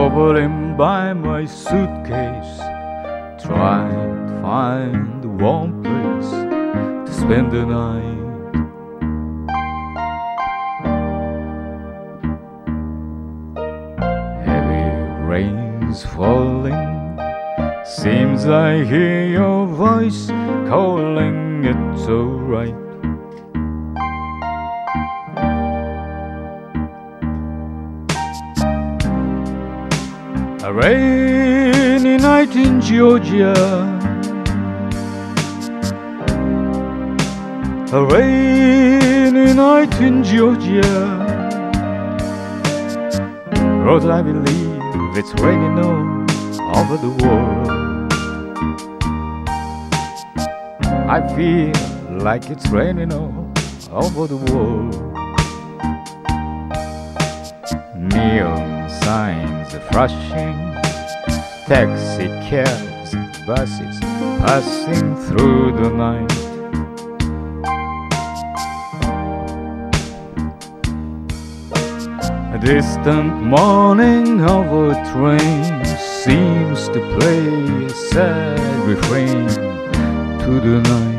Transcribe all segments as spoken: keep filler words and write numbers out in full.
hovering by my suitcase, trying to find a warm place to spend the night. Heavy rains falling, seems I hear your voice calling, it's alright. A rainy night in Georgia, a rainy night in Georgia. Rose, I believe it's raining all over the world. I feel like it's raining all over the world. Neon signs are flashing, taxi cabs and buses passing through the night. A distant mourning of a train seems to play a sad refrain to the night.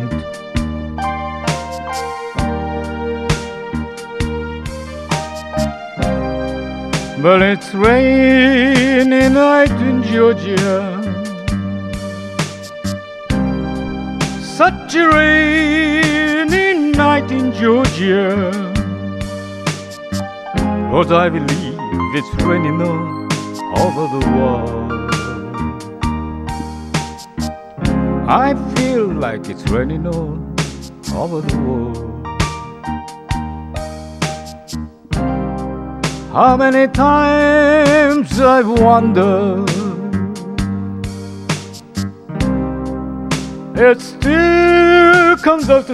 But it's rainy night in Georgia, such a rainy night in Georgia. Lord, I believe it's raining all over the world. I feel like it's raining all over the world. How many times I've wondered, it still comes out the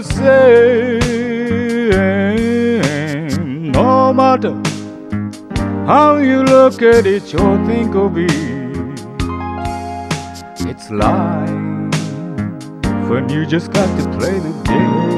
same. No matter how you look at it or think of it, it's life, when you just got to play the game.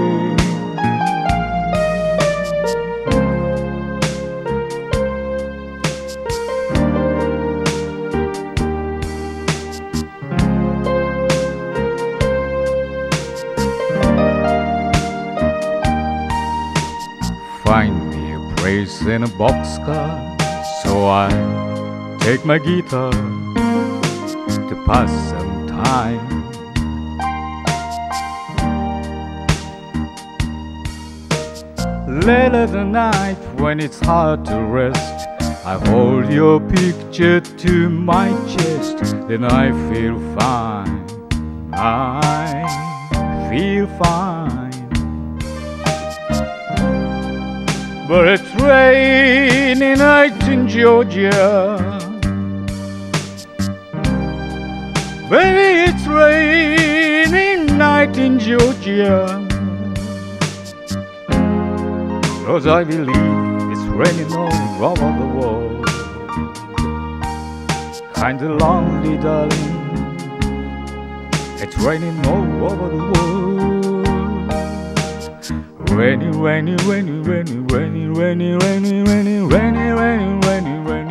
Find me a place in a boxcar, so I take my guitar to pass some time. Late at the night when it's hard to rest, I hold your picture to my chest, then I feel fine, I feel fine. But it's rainy night in Georgia, baby, it's rainy night in Georgia. Cause I believe it's raining all over the world. Kinda lonely, darling, it's raining all over the world. Rainy, rainy, rainy, rainy, rainy, rainy, rainy, rainy, rainy, rainy, rainy, rainy.